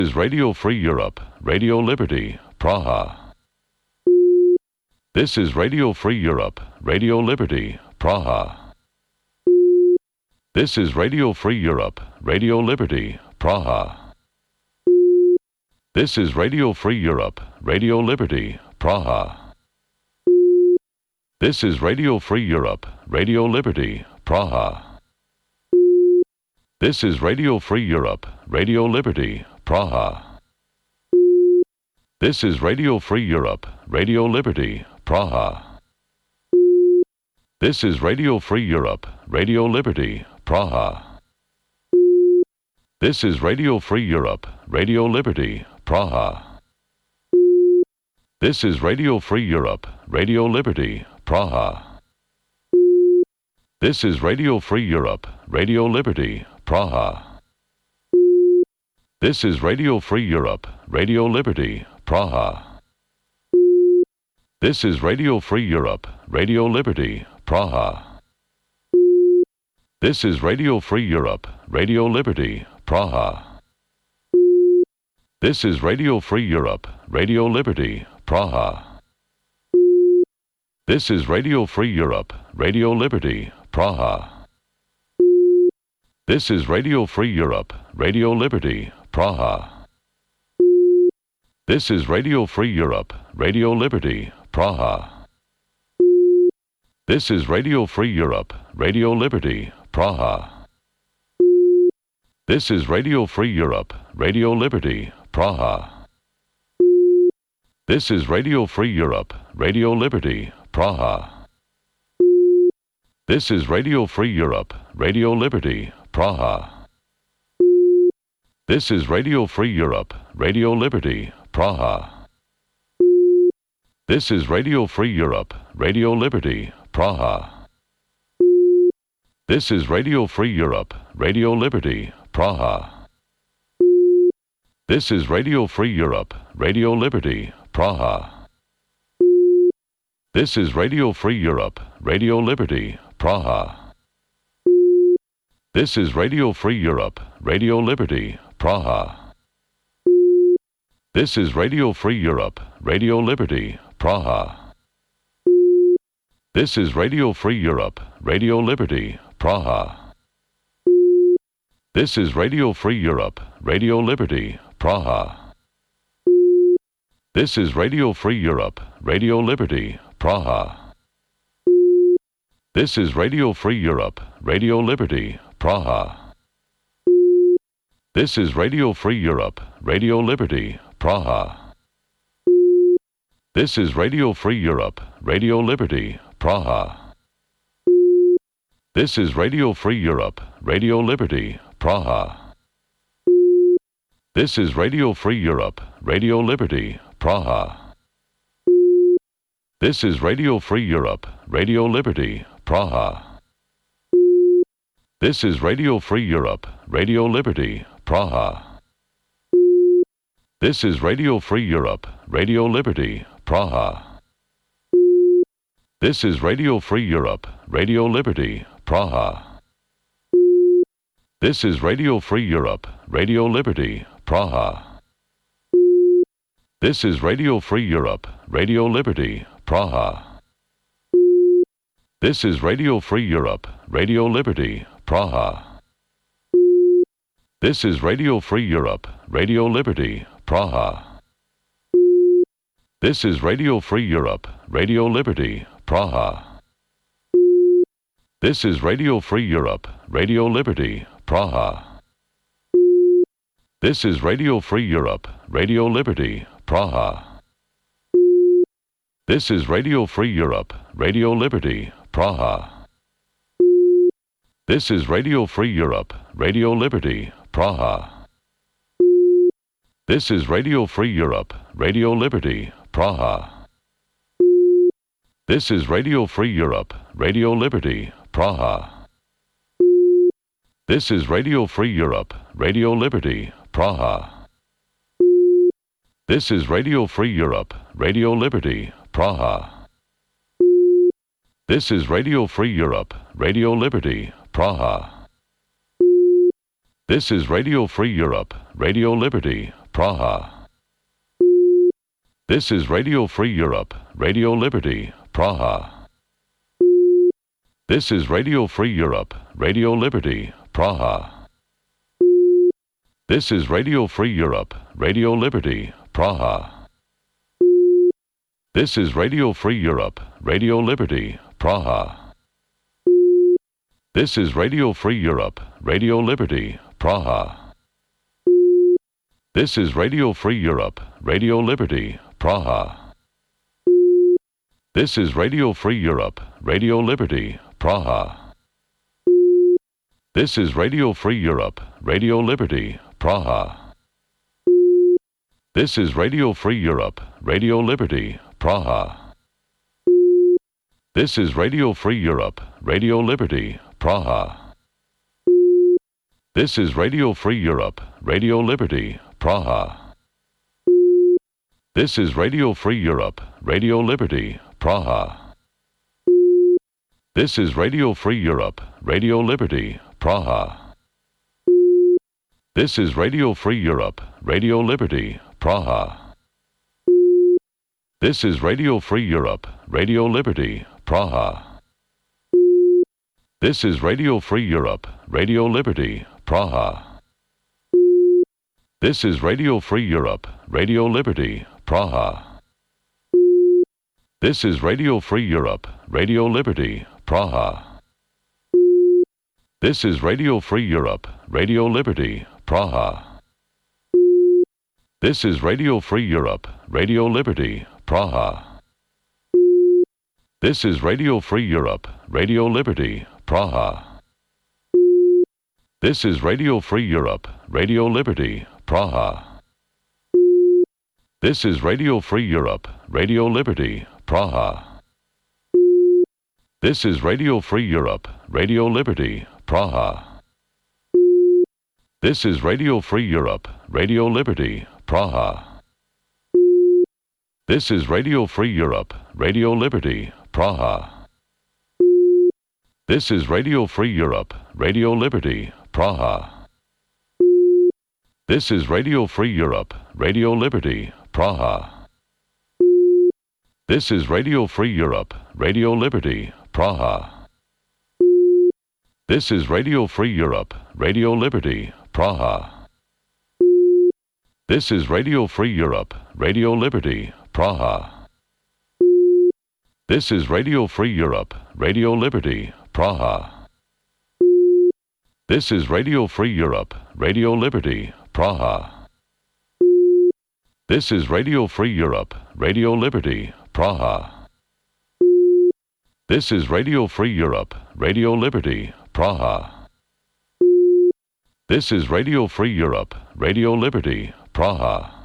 is Radio Free Europe, Radio Liberty, Praha. This is Radio Free Europe, Radio Liberty, Praha. This is Radio Free Europe, Radio Liberty, Praha. This is Radio Free Europe, Radio Liberty, Praha. This is Radio Free Europe, Radio Liberty, Praha. This is Radio Free Europe, Radio Liberty, Praha. This is Radio Free Europe, Radio Liberty, Praha. This is Radio Free Europe, Radio Liberty, Praha. This is Radio Free Europe, Radio Liberty, Praha. This is Radio Free Europe, Radio Liberty, Praha. This is Radio Free Europe, Radio Liberty, Praha. This is Radio Free Europe, Radio Liberty, Praha. This is Radio Free Europe, Radio Liberty, Praha. This is Radio Free Europe, Radio Liberty, Praha. This is Radio Free Europe, Radio Liberty, Praha. This is Radio Free Europe, Radio Liberty, Praha. This is Radio Free Europe, Radio Liberty, Praha. This is Radio Free Europe, Radio Liberty, Praha. This is Radio Free Europe, Radio Liberty, Praha. This is Radio Free Europe, Radio Liberty, Praha. This is Radio Free Europe, Radio Liberty, Praha. This is Radio Free Europe, Radio Liberty, Praha. This is Radio Free Europe, Radio Liberty, Praha. This is Radio Free Europe, Radio Liberty, Praha. This is Radio Free Europe, Radio Liberty, Praha. This is Radio Free Europe, Radio Liberty, Praha. This is Radio Free Europe, Radio Liberty, Praha. This is Radio Free Europe, Radio Liberty, Praha. This is Radio Free Europe, Radio Liberty, Praha. This is Radio Free Europe, Radio Liberty, Praha. This is Radio Free Europe, Radio Liberty, Praha. This is Radio Free Europe, Radio Liberty, Praha. This is Radio Free Europe, Radio Liberty, Praha. This is Radio Free Europe, Radio Liberty, Praha. This is Radio Free Europe, Radio Liberty, Praha. This is Radio Free Europe, Radio Liberty, Praha. This is Radio Free Europe, Radio Liberty, Praha. This is Radio Free Europe, Radio Liberty, Praha. This is Radio Free Europe, Radio Liberty, Praha. This is Radio Free Europe, Radio Liberty, Praha. This is Radio Free Europe, Radio Liberty, Praha. This is Radio Free Europe, Radio Liberty, Praha. This is Radio Free Europe, Radio Liberty, Praha. This is Radio Free Europe, Radio Liberty, Praha. This is Radio Free Europe, Radio Liberty, Praha. This is Radio Free Europe, Radio Liberty, Praha. This is Radio Free Europe, Radio Liberty, Praha. This is Radio Free Europe, Radio Liberty, Praha. This is Radio Free Europe, Radio Liberty, Praha. This is Radio Free Europe, Radio Liberty, Praha. This is Radio Free Europe, Radio Liberty, Praha. This is Radio Free Europe, Radio Liberty, Praha. This is Radio Free Europe, Radio Liberty, Praha. This is Radio Free Europe, Radio Liberty, Praha. This is Radio Free Europe, Radio Liberty, Praha. This is Radio Free Europe, Radio Liberty, Praha. This is Radio Free Europe, Radio Liberty, Praha. This is Radio Free Europe, Radio Liberty, Praha. This is Radio Free Europe, Radio Liberty, Praha. This is Radio Free Europe, Radio Liberty, Praha. This is Radio Free Europe, Radio Liberty, Praha. This is Radio Free Europe, Radio Liberty, Praha. This is Radio Free Europe, Radio Liberty, Praha. This is Radio Free Europe, Radio Liberty, Praha. This is Radio Free Europe, Radio Liberty, Praha. This is Radio Free Europe, Radio Liberty, Praha. This is Radio Free Europe, Radio Liberty, Praha. This is Radio Free Europe, Radio Liberty, Praha. This is Radio Free Europe, Radio Liberty, Praha. This is Radio Free Europe, Radio Liberty, Praha. This is Radio Free Europe, Radio Liberty, Praha. This is Radio Free Europe, Radio Liberty, Praha. This is Radio Free Europe, Radio Liberty, Praha. This is Radio Free Europe, Radio Liberty, Praha. This is Radio Free Europe, Radio Liberty, Praha. This is Radio Free Europe, Radio Liberty, Praha. This is Radio Free Europe, Radio Liberty, Praha. This is Radio Free Europe, Radio Liberty, Praha. This is Radio Free Europe, Radio Liberty, Praha. This is Radio Free Europe, Radio Liberty, Praha. This is Radio Free Europe, Radio Liberty, Praha. This is Radio Free Europe, Radio Liberty, Praha. This is Radio Free Europe, Radio Liberty, Praha. This is Radio Free Europe, Radio Liberty, Praha. This is Radio Free Europe, Radio Liberty, Praha. This is Radio Free Europe, Radio Liberty, Praha. This is Radio Free Europe, Radio Liberty, Praha. This is Radio Free Europe, Radio Liberty, Praha. This is Radio Free Europe, Radio Liberty, Praha. This is Radio Free Europe, Radio Liberty, Praha. This is Radio Free Europe, Radio Liberty, Praha. This is Radio Free Europe, Radio Liberty, Praha.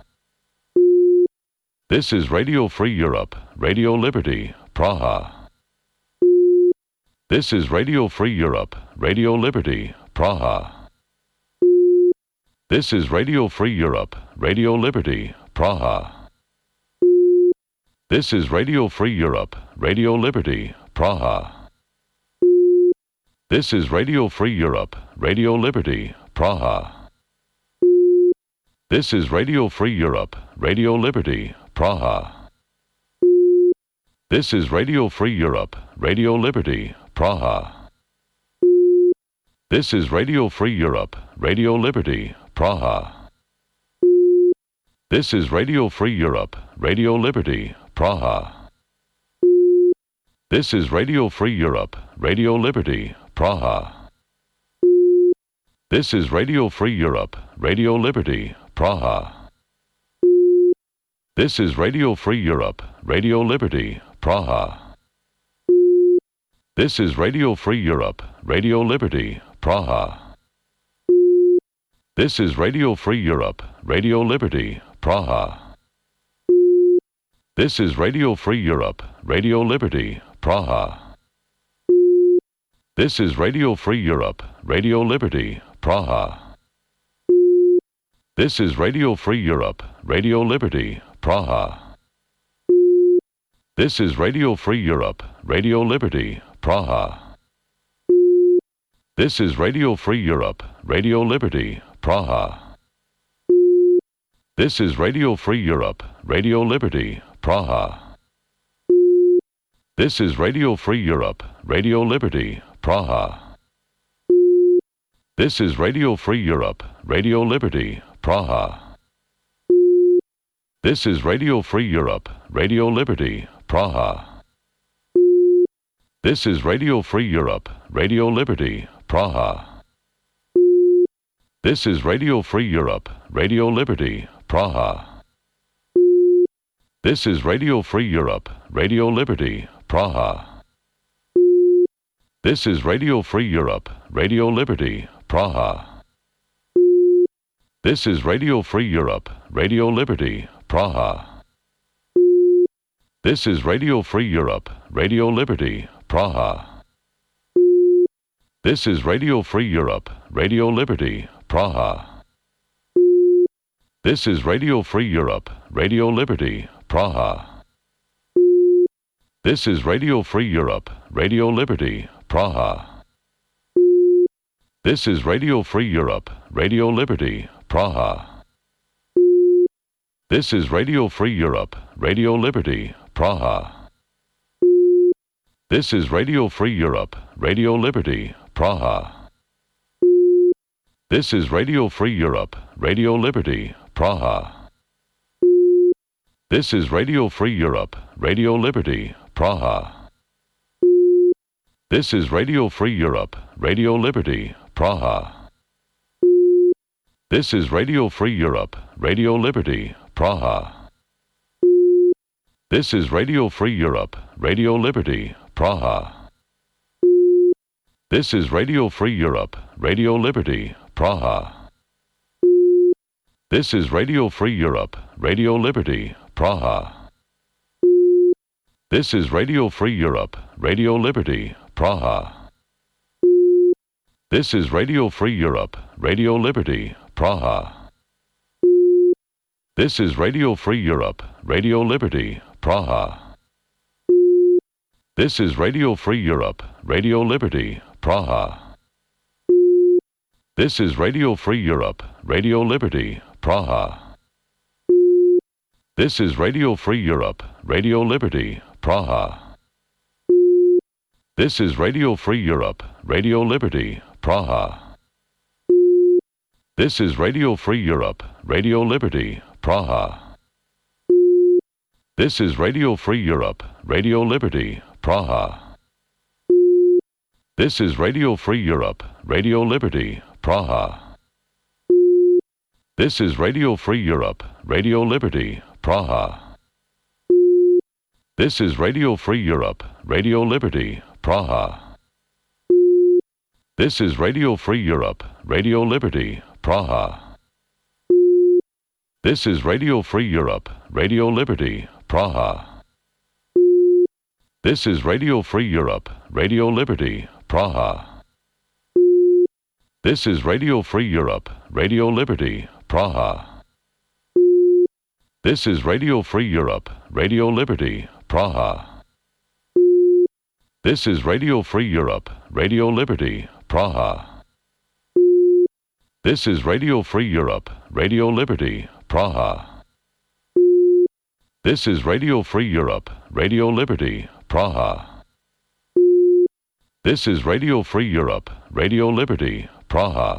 This is Radio Free Europe, Radio Liberty, Praha. This is Radio Free Europe, Radio Liberty, Praha. This is Radio Free Europe, Radio Liberty, Praha. This is Radio Free Europe, Radio Liberty, Praha. This is Radio Free Europe, Radio Liberty, Praha. This is Radio Free Europe, Radio Liberty, Praha. This is Radio Free Europe, Radio Liberty, Praha. This is Radio Free Europe, Radio Liberty, Praha. This is Radio Free Europe, Radio Liberty, Praha. This is Radio Free Europe, Radio Liberty, Praha. This is Radio Free Europe, Radio Liberty, Praha. This is Radio Free Europe, Radio Liberty, Praha. This is Radio Free Europe, Radio Liberty, Praha. This is Radio Free Europe, Radio Liberty, Praha. This is Radio Free Europe, Radio Liberty, Praha. This is Radio Free Europe, Radio Liberty, Praha. This is Radio Free Europe, Radio Liberty, Praha. This is Radio Free Europe, Radio Liberty, Praha. This is Radio Free Europe, Radio Liberty, Praha. This is Radio Free Europe, Radio Liberty, Praha. This is Radio Free Europe, Radio Liberty, Praha. This is Radio Free Europe, Radio Liberty, Praha. This is Radio Free Europe, Radio Liberty, Praha. This is Radio Free Europe, Radio Liberty, Praha. This is Radio Free Europe, Radio Liberty, Praha. This is Radio Free Europe, Radio Liberty, Praha. This is Radio Free Europe, Radio Liberty, Praha. This is Radio Free Europe, Radio Liberty, Praha. This is Radio Free Europe, Radio Liberty, Praha. This is Radio Free Europe, Radio Liberty, Praha. This is Radio Free Europe, Radio Liberty, Praha. This is Radio Free Europe, Radio Liberty, Praha. This is Radio Free Europe, Radio Liberty, Praha. This is Radio Free Europe, Radio Liberty, Praha. This is Radio Free Europe, Radio Liberty, Praha. This is Radio Free Europe, Radio Liberty, Praha. This is Radio Free Europe, Radio Liberty, Praha. This is Radio Free Europe, Radio Liberty, Praha. This is Radio Free Europe, Radio Liberty, Praha. This is Radio Free Europe, Radio Liberty, Praha. This is Radio Free Europe, Radio Liberty, Praha. This is Radio Free Europe, Radio Liberty, Praha. This is Radio Free Europe, Radio Liberty, Praha. This is Radio Free Europe, Radio Liberty, Praha. This is Radio Free Europe, Radio Liberty, Praha. This is Radio Free Europe, Radio Liberty, Praha. This is Radio Free Europe, Radio Liberty, Praha. This is Radio Free Europe, Radio Liberty, Praha. This is Radio Free Europe, Radio Liberty, Praha. This is Radio Free Europe, Radio Liberty, Praha. This is Radio Free Europe, Radio Liberty, Praha. This is Radio Free Europe, Radio Liberty, Praha. This is Radio Free Europe, Radio Liberty, Praha. This is Radio Free Europe, Radio Liberty, Praha. This is Radio Free Europe, Radio Liberty, Praha. This is Radio Free Europe, Radio Liberty, Praha. This is Radio Free Europe, Radio Liberty, Praha. This is Radio Free Europe, Radio Liberty, Praha. This is Radio Free Europe, Radio Liberty, Praha. This is Radio Free Europe, Radio Liberty, Praha. This is Radio Free Europe, Radio Liberty, Praha. This is Radio Free Europe, Radio Liberty, Praha. This is Radio Free Europe, Radio Liberty, Praha.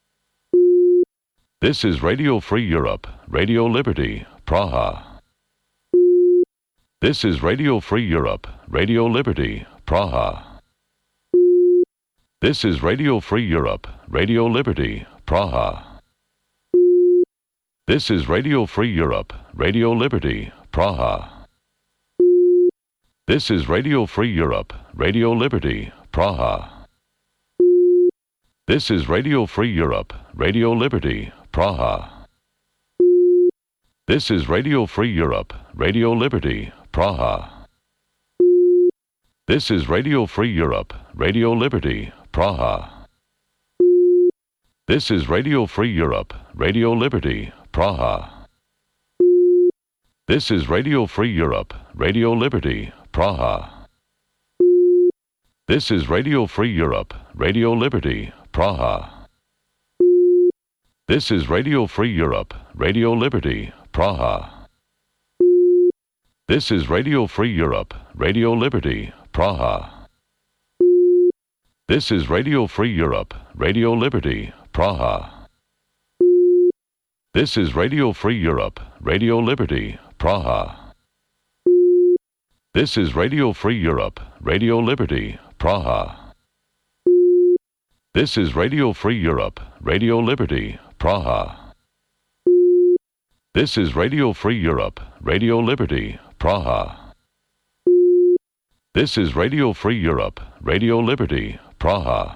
This is Radio Free Europe, Radio Liberty, Praha. This is Radio Free Europe, Radio Liberty, Praha. This is Radio Free Europe, Radio Liberty, Praha. This is Radio Free Europe, Radio Liberty, Praha. This is Radio Free Europe, Radio Liberty, Praha. This is Radio Free Europe, Radio Liberty, Praha. This is Radio Free Europe, Radio Liberty, Praha. This is Radio Free Europe, Radio Liberty, Praha. This is Radio Free Europe, Radio Liberty, Praha. This is Radio Free Europe, Radio Liberty, Praha. This is Radio Free Europe, Radio Liberty, Praha. This is Radio Free Europe, Radio Liberty, Praha. This is Radio Free Europe, Radio Liberty, Praha. This is Radio Free Europe, Radio Liberty, Praha. This is Radio Free Europe, Radio Liberty, Praha. This is Radio Free Europe, Radio Liberty, Praha. This is Radio Free Europe, Radio Liberty, Praha. This is Radio Free Europe, Radio Liberty, Praha. This is Radio Free Europe, Radio Liberty, Praha.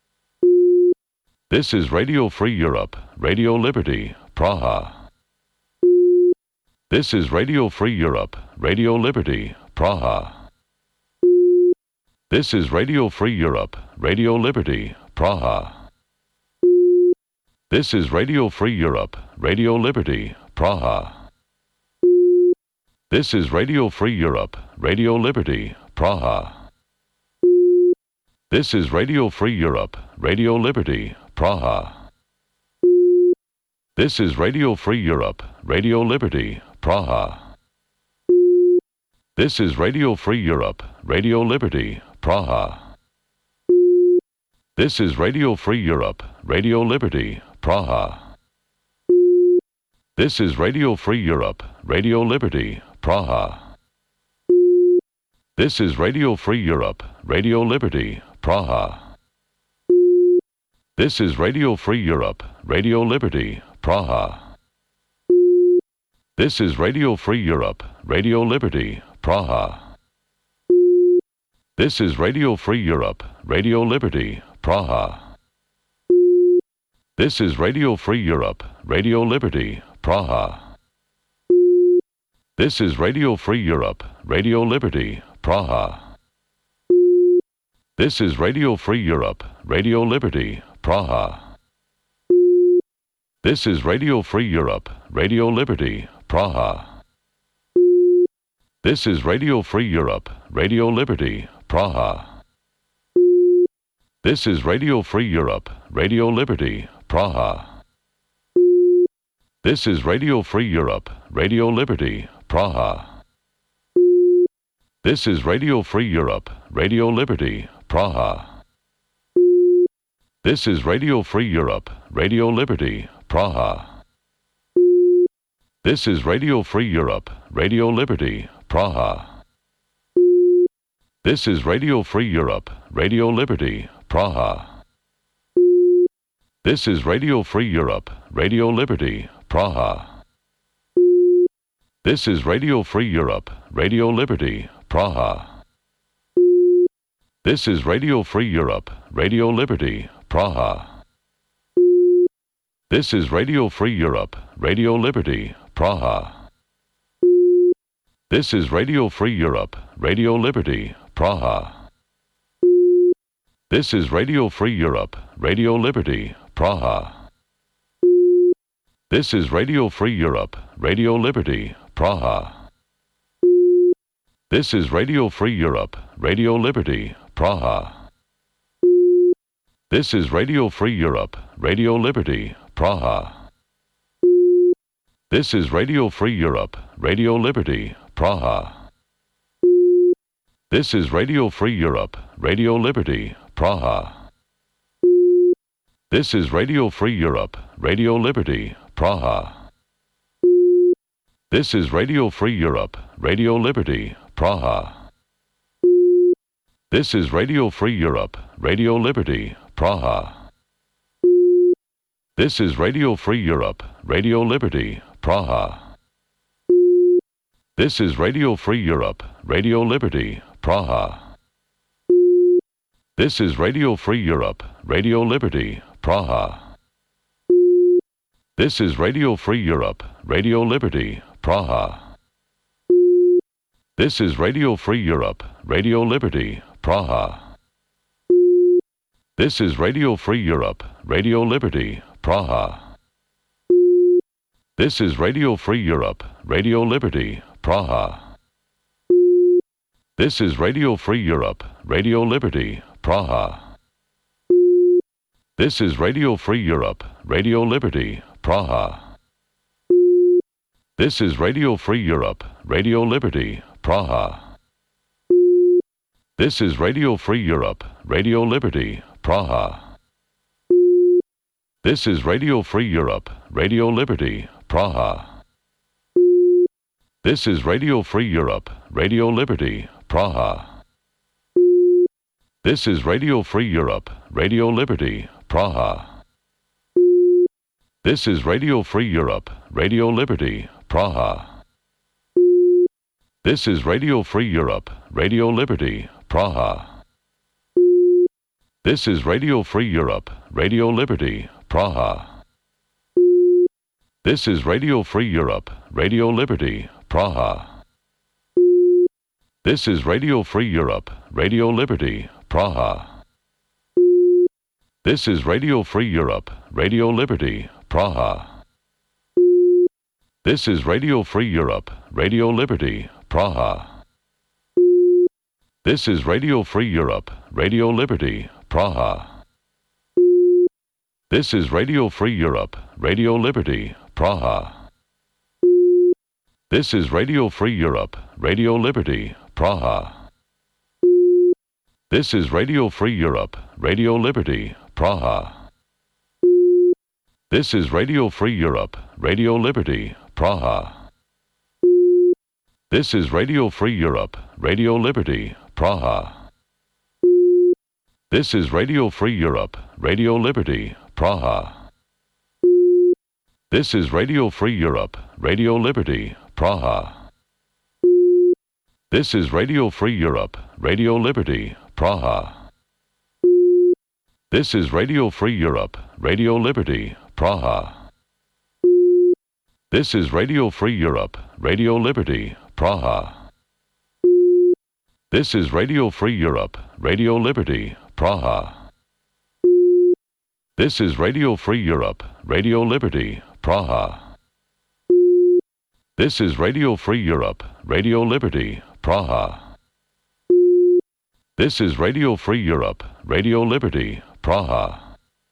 This is Radio Free Europe, Radio Liberty, Praha. This is Radio Free Europe, Radio Liberty, Praha. This is Radio Free Europe, Radio Liberty, Praha. This is Radio Free Europe, Radio Liberty, Praha. This is Radio Free Europe, Radio Liberty, Praha. This is Radio Free Europe, Radio Liberty, Praha. This is Radio Free Europe, Radio Liberty, Praha. This is Radio Free Europe, Radio Liberty, Praha. This is Radio Free Europe, Radio Liberty, Praha. This is Radio Free Europe, Radio Liberty, Praha. This is Radio Free Europe, Radio Liberty, Praha. This is Radio Free Europe, Radio Liberty, Praha. This is Radio Free Europe, Radio Liberty, Praha. This is Radio Free Europe, Radio Liberty, Praha. This is Radio Free Europe, Radio Liberty, Praha. This is Radio Free Europe, Radio Liberty, Praha. This is Radio Free Europe, Radio Liberty, Praha. This is Radio Free Europe, Radio Liberty, Praha. This is Radio Free Europe, Radio Liberty, Praha. This is Radio Free Europe, Radio Liberty, Praha. This is Radio Free Europe, Radio Liberty, Praha. This is Radio Free Europe, Radio Liberty, Praha. This is Radio Free Europe, Radio Liberty, Praha. This is Radio Free Europe, Radio Liberty, Praha. This is Radio Free Europe, Radio Liberty, Praha. This is Radio Free Europe, Radio Liberty, Praha. This is Radio Free Europe, Radio Liberty, Praha. This is Radio Free Europe, Radio Liberty, Praha. This is Radio Free Europe, Radio Liberty, Praha. This is Radio Free Europe, Radio Liberty, Praha. This is Radio Free Europe, Radio Liberty, Praha. This is Radio Free Europe, Radio Liberty, Praha. This is Radio Free Europe, Radio Liberty, Praha. This is Radio Free Europe, Radio Liberty, Praha. This is Radio Free Europe, Radio Liberty, Praha. This is Radio Free Europe, Radio Liberty, Praha. This is Radio Free Europe, Radio Liberty, Praha. This is Radio Free Europe, Radio Liberty, Praha. This is Radio Free Europe, Radio Liberty, Praha. This is Radio Free Europe, Radio Liberty, Praha. This is Radio Free Europe, Radio Liberty, Praha. This is Radio Free Europe, Radio Liberty, Praha. This is Radio Free Europe, Radio Liberty, Praha. This is Radio Free Europe, Radio Liberty, Praha. This is Radio Free Europe, Radio Liberty, Praha. This is Radio Free Europe, Radio Liberty, Praha. This is Radio Free Europe, Radio Liberty, Praha. This is Radio Free Europe, Radio Liberty, Praha. This is Radio Free Europe, Radio Liberty, Praha. This is Radio Free Europe, Radio Liberty, Praha. This is Radio Free Europe, Radio Liberty, Praha. This is Radio Free Europe, Radio Liberty, Praha. This is Radio Free Europe, Radio Liberty, Praha. This is Radio Free Europe, Radio Liberty, Praha. This is Radio Free Europe, Radio Liberty, Praha. This is Radio Free Europe, Radio Liberty, Praha. This is Radio Free Europe, Radio Liberty, Praha. This is Radio Free Europe, Radio Liberty, Praha. This is Radio Free Europe, Radio Liberty, Praha. This is Radio Free Europe, Radio Liberty, Praha. This is Radio Free Europe, Radio Liberty, Praha. This is Radio Free Europe, Radio Liberty, Praha. This is Radio Free Europe, Radio Liberty, Praha. This is Radio Free Europe, Radio Liberty, Praha. This is Radio Free Europe, Radio Liberty, Praha. This is Radio Free Europe, Radio Liberty, Praha. This is Radio Free Europe, Radio Liberty, Praha. This is Radio Free Europe, Radio Liberty, Praha. This is Radio Free Europe, Radio Liberty, Praha. This is Radio Free Europe, Radio Liberty, Praha. This is Radio Free Europe, Radio Liberty, Praha. This is Radio Free Europe, Radio Liberty, Praha. This is Radio Free Europe, Radio Liberty, Praha. This is Radio Free Europe, Radio Liberty, Praha. This is Radio Free Europe, Radio Liberty, Praha.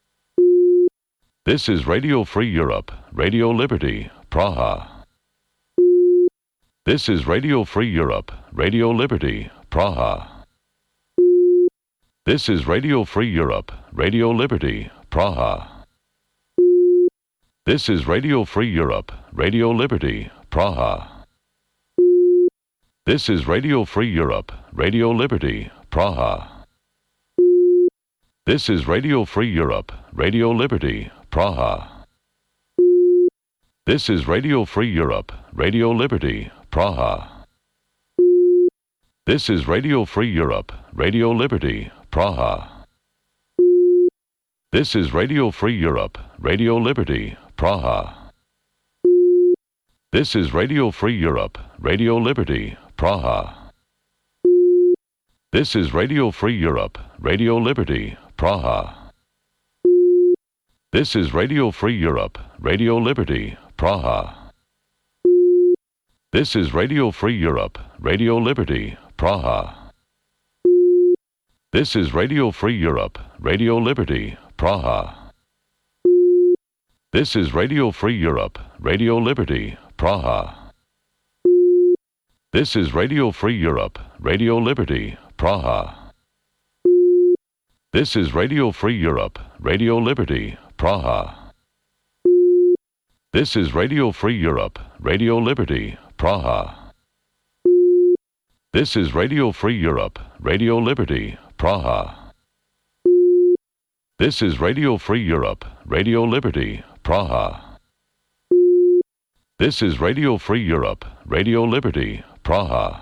This is Radio Free Europe, Radio Liberty, Praha. This is Radio Free Europe, Radio Liberty, Praha. This is Radio Free Europe, Radio Liberty, Praha. This is Radio Free Europe, Radio Liberty, Praha. This is Radio Free Europe, Radio Liberty, Praha. This is Radio Free Europe, Radio Liberty, Praha. This is Radio Free Europe, Radio Liberty, Praha. This is Radio Free Europe, Radio Liberty, Praha. This is Radio Free Europe, Radio Liberty, Praha. This is Radio Free Europe, Radio Liberty, Praha. This is Radio Free Europe, Radio Liberty, Praha. This is Radio Free Europe, Radio Liberty, Praha. This is Radio Free Europe, Radio Liberty, Praha. This is Radio Free Europe, Radio Liberty, Praha. This is Radio Free Europe, Radio Liberty, Praha. This is Radio Free Europe, Radio Liberty, Praha. This is Radio Free Europe, Radio Liberty, Praha. This is Radio Free Europe, Radio Liberty, Praha. This is Radio Free Europe, Radio Liberty, Praha. This is Radio Free Europe, Radio Liberty, Praha. This is Radio Free Europe, Radio Liberty, Praha.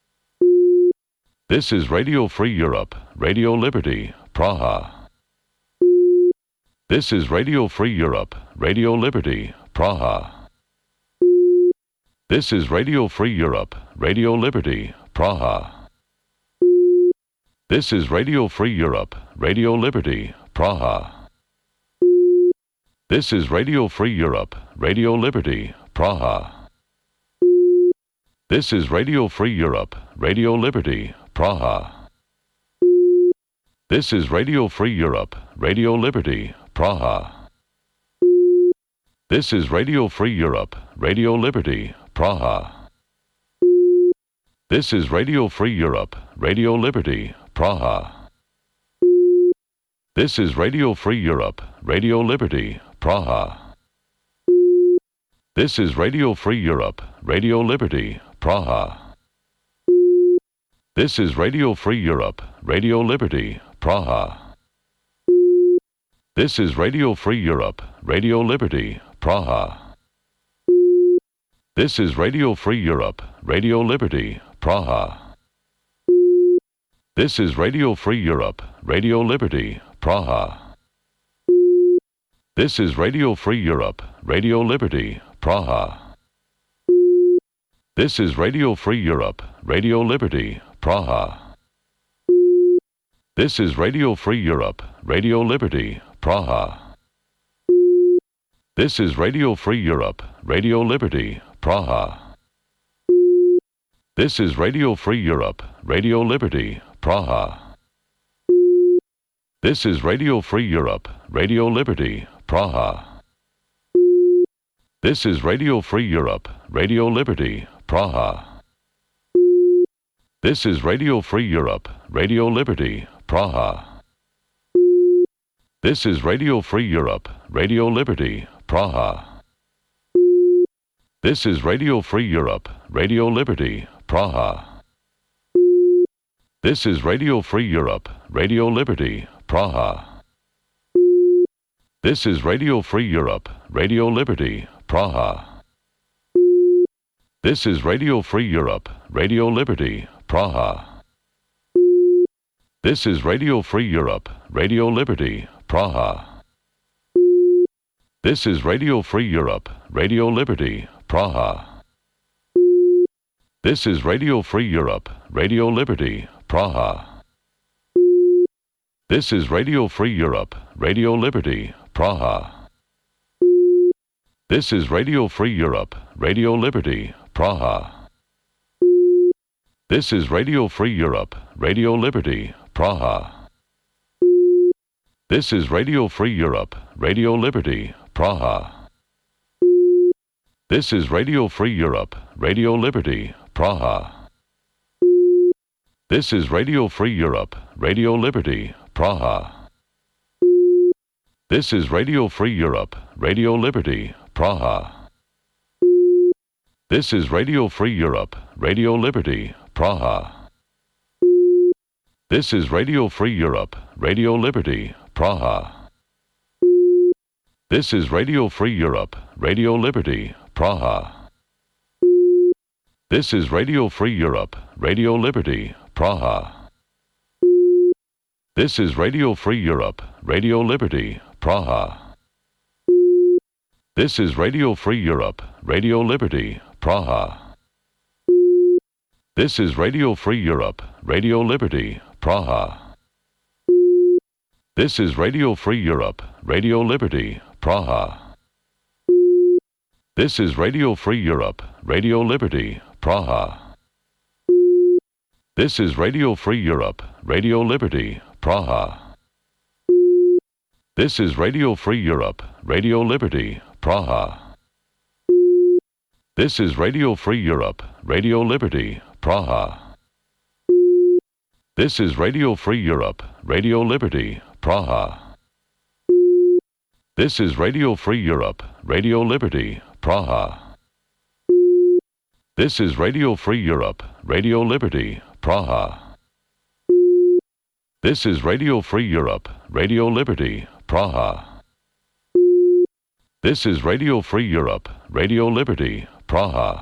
This is Radio Free Europe, Radio Liberty, Praha. This is Radio Free Europe, Radio Liberty, Praha. This is Radio Free Europe, Radio Liberty, Praha. This is Radio Free Europe, Radio Liberty, Praha. This is Radio Free Europe, Radio Liberty, Praha. This is Radio Free Europe, Radio Liberty, Praha. This is Radio Free Europe, Radio Liberty, Praha. This is Radio Free Europe, Radio Liberty, Praha. This is Radio Free Europe, Radio Liberty, Praha. This is Radio Free Europe, Radio Liberty, Praha. This is Radio Free Europe, Radio Liberty, Praha. This is Radio Free Europe, Radio Liberty, Praha. This is Radio Free Europe, Radio Liberty, Praha. This is Radio Free Europe, Radio Liberty, Praha. This is Radio Free Europe, Radio Liberty, Praha. This is Radio Free Europe, Radio Liberty, Praha. This is Radio Free Europe, Radio Liberty, Praha. This is Radio Free Europe, Radio Liberty, Praha. This is Radio Free Europe, Radio Liberty, Praha. This is Radio Free Europe, Radio Liberty, Praha. This is Radio Free Europe, Radio Liberty, Praha. This is Radio Free Europe, Radio Liberty, Praha. This is Radio Free Europe, Radio Liberty, Praha. This is Radio Free Europe, Radio Liberty, Praha. This is Radio Free Europe, Radio Liberty, Praha. This is Radio Free Europe, Radio Liberty, Praha. This is Radio Free Europe, Radio Liberty, Praha. This is Radio Free Europe, Radio Liberty, Praha. This is Radio Free Europe, Radio Liberty, Praha. This is Radio Free Europe, Radio Liberty, Praha. This is Radio Free Europe, Radio Liberty, Praha. This is Radio Free Europe, Radio Liberty, Praha. This is Radio Free Europe, Radio Liberty, Praha. This is Radio Free Europe, Radio Liberty, Praha. This is Radio Free Europe, Radio Liberty, Praha. This is Radio Free Europe, Radio Liberty, Praha. This is Radio Free Europe, Radio Liberty, Praha. This is Radio Free Europe, Radio Liberty, Praha. This is Radio Free Europe, Radio Liberty, Praha. This is Radio Free Europe, Radio Liberty, Praha. This is Radio Free Europe, Radio Liberty, Praha. This is Radio Free Europe, Radio Liberty, Praha. This is Radio Free Europe, Radio Liberty, Praha. This is Radio Free Europe, Radio Liberty, Praha. This is Radio Free Europe, Radio Liberty, Praha. This is Radio Free Europe, Radio Liberty, Praha. This is Radio Free Europe, Radio Liberty, Praha. This is Radio Free Europe, Radio Liberty, Praha. This is Radio Free Europe, Radio Liberty, Praha. This is Radio Free Europe, Radio Liberty, Praha. This is Radio Free Europe, Radio Liberty, Praha. This is Radio Free Europe, Radio Liberty, Praha. This is Radio Free Europe, Radio Liberty, Praha. This is Radio Free Europe, Radio Liberty, Praha. This is Radio Free Europe, Radio Liberty, Praha.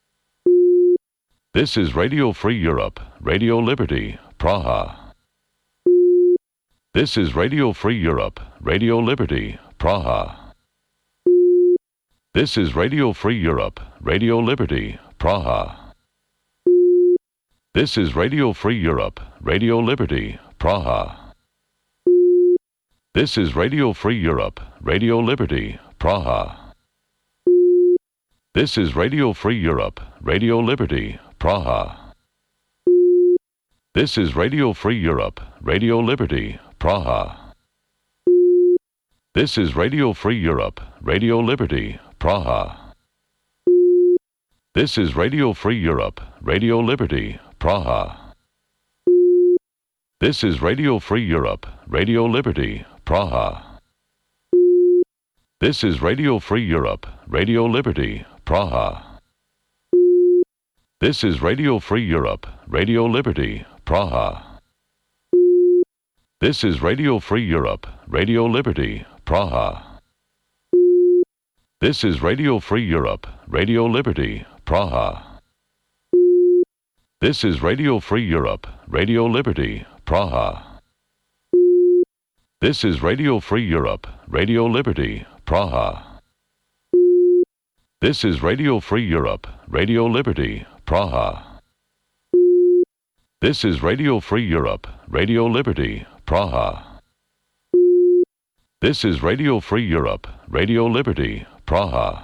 This is Radio Free Europe, Radio Liberty, Praha. This is Radio Free Europe, Radio Liberty, Praha. This is Radio Free Europe, Radio Liberty, Praha. This is Radio Free Europe, Radio Liberty, Praha. This is Radio Free Europe, Radio Liberty, Praha. This is Radio Free Europe, Radio Liberty, Praha. This is Radio Free Europe, Radio Liberty, Praha. This is Radio Free Europe, Radio Liberty, Praha. This is Radio Free Europe, Radio Liberty, Praha. This is Radio Free Europe, Radio Liberty, Praha. This is Radio Free Europe, Radio Liberty, Praha. This is Radio Free Europe, Radio Liberty, Praha. This is Radio Free Europe, Radio Liberty, Praha. This is Radio Free Europe, Radio Liberty, Praha. This is Radio Free Europe, Radio Liberty, Praha. This is Radio Free Europe, Radio Liberty, Praha. This is Radio Free Europe, Radio Liberty, Praha. This is Radio Free Europe, Radio Liberty, Praha. This is Radio Free Europe, Radio Liberty, Praha.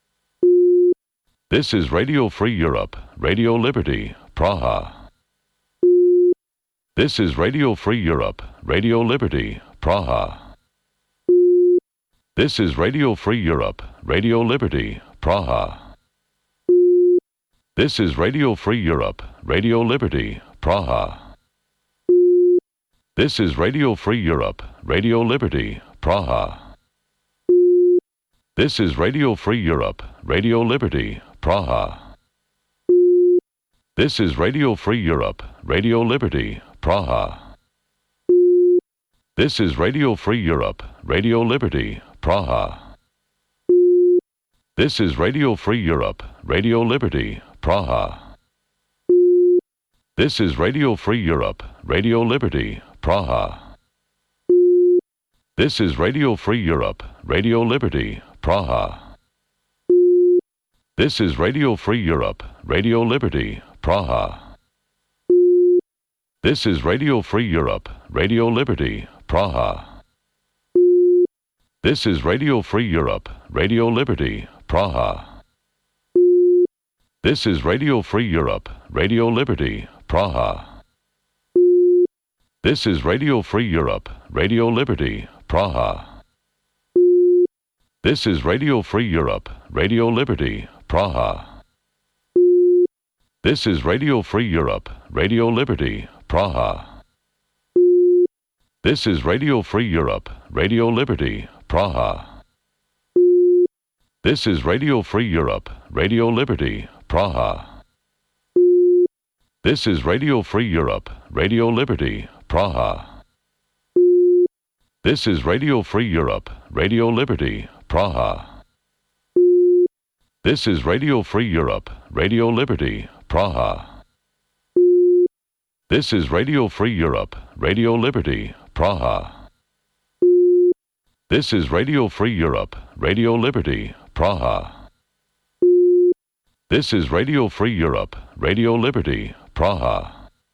This is Radio Free Europe, Radio Liberty, Praha. This is Radio Free Europe, Radio Liberty, Praha. This is Radio Free Europe, Radio Liberty, Praha. This is Radio Free Europe, Radio Liberty, Praha. This is Radio Free Europe, Radio Liberty, Praha. This is Radio Free Europe, Radio Liberty, Praha. This is Radio Free Europe, Radio Liberty, Praha. This is Radio Free Europe, Radio Liberty, Praha. This is Radio Free Europe, Radio Liberty, Praha. This is Radio Free Europe, Radio Liberty, Praha. This is Radio Free Europe, Radio Liberty, Praha. This is Radio Free Europe, Radio Liberty, Praha. This is Radio Free Europe, Radio Liberty, Praha. This is Radio Free Europe, Radio Liberty, Praha. This is Radio Free Europe, Radio Liberty, Praha. This is Radio Free Europe, Radio Liberty, Praha. This is Radio Free Europe, Radio Liberty, Praha. This is Radio Free Europe, Radio Liberty, Praha. This is Radio Free Europe, Radio Liberty, Praha. This is Radio Free Europe, Radio Liberty, Praha. This is Radio Free Europe, Radio Liberty, Praha. This is Radio Free Europe, Radio Liberty, Praha. This is Radio Free Europe, Radio Liberty, Praha. This is Radio Free Europe, Radio Liberty, Praha. This is Radio Free Europe, Radio Liberty, Praha. This is Radio Free Europe, Radio Liberty, Praha.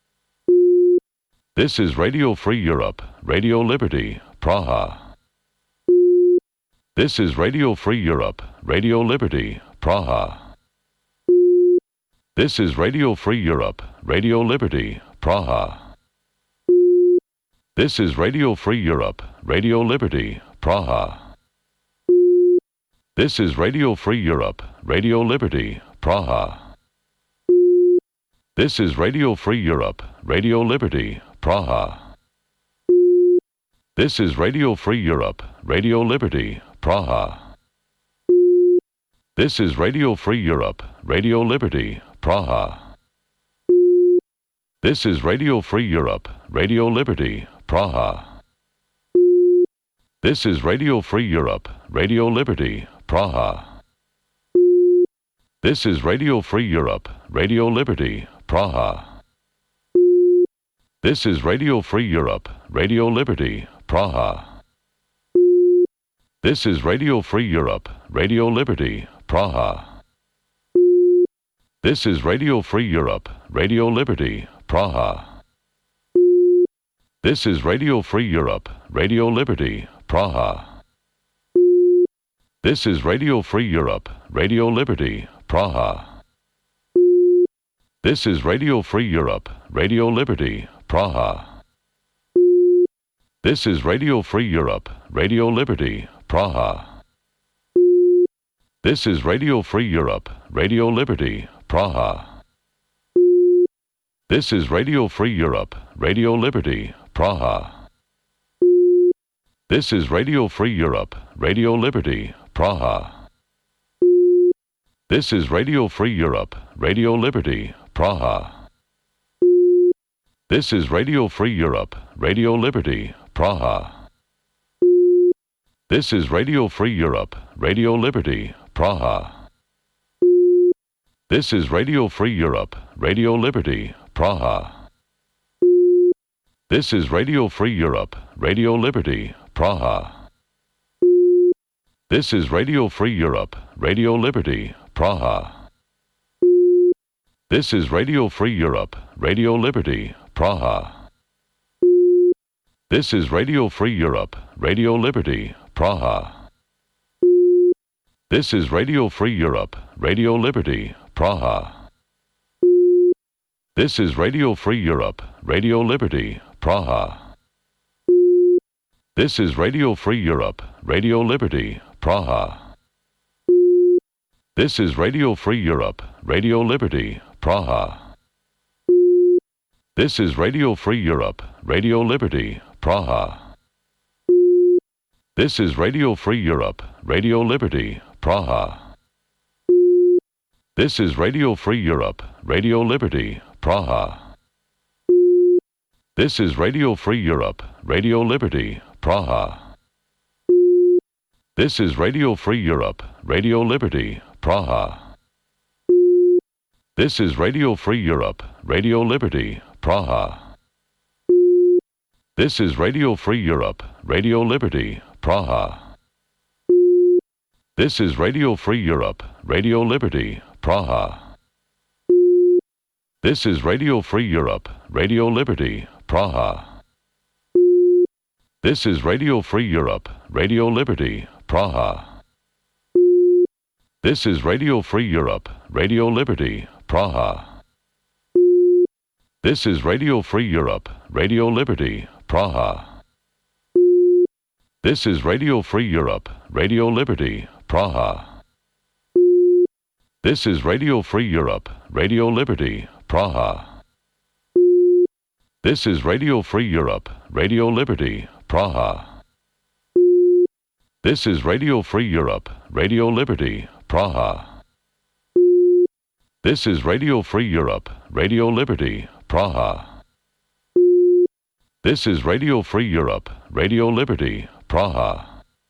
This is Radio Free Europe, Radio Liberty, Praha. This is Radio Free Europe, Radio Liberty, Praha. This is Radio Free Europe, Radio Liberty, Praha. This is Radio Free Europe, Radio Liberty, Praha. This is Radio Free Europe, Radio Liberty, Praha. This is Radio Free Europe, Radio Liberty, Praha. This is Radio Free Europe, Radio Liberty, Praha. This is Radio Free Europe, Radio Liberty, Praha. This is Radio Free Europe, Radio Liberty, Praha. This is Radio Free Europe, Radio Liberty, Praha. This is Radio Free Europe, Radio Liberty, Praha. This is Radio Free Europe, Radio Liberty, Praha. This is Radio Free Europe, Radio Liberty, Praha. This is Radio Free Europe, Radio Liberty, Praha. This is Radio Free Europe, Radio Liberty, Praha. This is Radio Free Europe, Radio Liberty, Praha. This is Radio Free Europe, Radio Liberty, Praha. This is Radio Free Europe, Radio Liberty, Praha. This is Radio Free Europe, Radio Liberty, Praha. This is Radio Free Europe, Radio Liberty, Praha. This is Radio Free Europe, Radio Liberty, Praha. This is Radio Free Europe, Radio Liberty, Praha. This is Radio Free Europe, Radio Liberty, Praha. This is Radio Free Europe, Radio Liberty, Praha. This is Radio Free Europe, Radio Liberty, Praha. This is Radio Free Europe, Radio Liberty, Praha. This is Radio Free Europe, Radio Liberty, Praha. This is Radio Free Europe, Radio Liberty, Praha. This is Radio Free Europe, Radio Liberty, Praha. This is Radio Free Europe, Radio Liberty, Praha. This is Radio Free Europe, Radio Liberty, Praha. This is Radio Free Europe, Radio Liberty, Praha. This is Radio Free Europe, Radio Liberty, Praha. This is Radio Free Europe, Radio Liberty, Praha. This is Radio Free Europe, Radio Liberty, Praha. This is Radio Free Europe, Radio Liberty, Praha. This is Radio Free Europe, Radio Liberty, Praha. This is Radio Free Europe, Radio Liberty, Praha. This is Radio Free Europe, Radio Liberty, Praha. This is Radio Free Europe, Radio Liberty, Praha. This is Radio Free Europe, Radio Liberty, Praha. This is Radio Free Europe, Radio Liberty, Praha. This is Radio Free Europe, Radio Liberty, Praha. This is Radio Free Europe, Radio Liberty, Praha. This is Radio Free Europe, Radio Liberty, Praha. This is Radio Free Europe, Radio Liberty, Praha. This is Radio Free Europe, Radio Liberty, Praha. This is Radio Free Europe, Radio Liberty, Praha. This is Radio Free Europe, Radio Liberty, Praha. This is Radio Free Europe, Radio Liberty, Praha. This is Radio Free Europe, Radio Liberty, Praha.